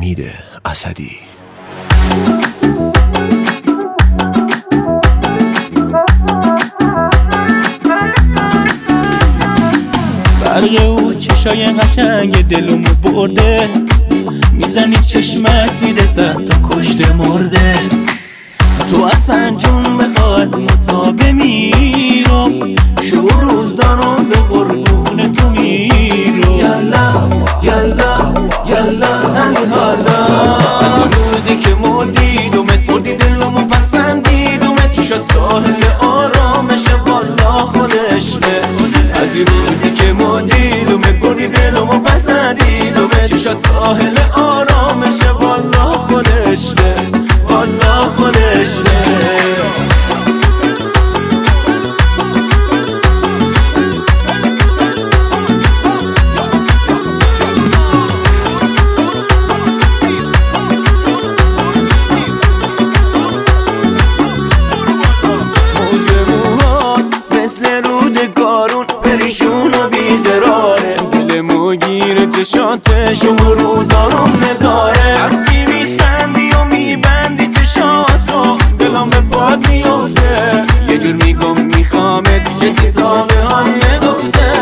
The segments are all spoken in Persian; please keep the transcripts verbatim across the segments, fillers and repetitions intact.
امید اسدی. برق او چشای قشنگ دلمو برده، میزنی چشمک میده زد تا کشته مرده. تو اصلا جون بخوا از متا بمیرم، شب روز دارم به قربون تو میرم. یالا یالا یالا همین حالا، از روزی که ما دیدمت فردی دلمو پسندیدمت، چی شد ساحل آرامشه والا خودش نه. از روزی که ما دیدمت بردی دلمو پسندیدمت، چی شد ساحل آرامشه والا خودش نه، والا خودش نه. چشاتش و روزارم نداره، وقتی میخندی و میبندی چشاتو دلم به باد میافته. یه جور میگم میخوامت کسی تا به حال نگفته.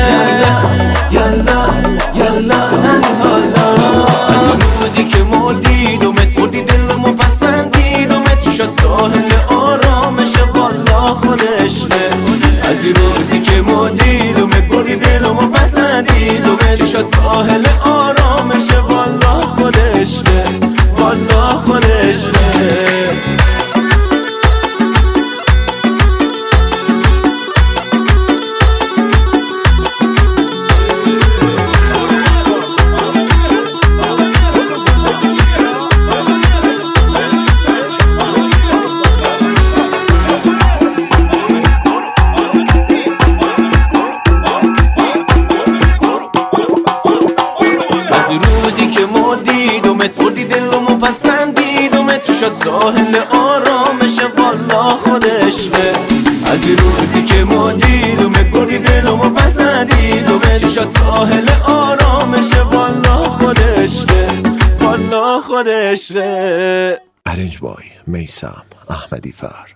یالا یالا همین حالا، از روزی که ما دیدمت فردی دلمو پسندیدمت، چی شد ساحل آرامشه والا خودش نه. از روزی که ما دیدمت بردی دلمو پسندیدمت، چی شد ساحل آرامشه والا خودش نه، والا خودش نه. فردی دلمو پسندیدمت، چی شد ساحل آرامشه والا خودش نه. از روزی که ما دیدمت بردی دلمو پسندیدمت، چی شد ساحل آرامشه والا خودش نه، والا خودش نه. ارنج بای میثم احمدی فر.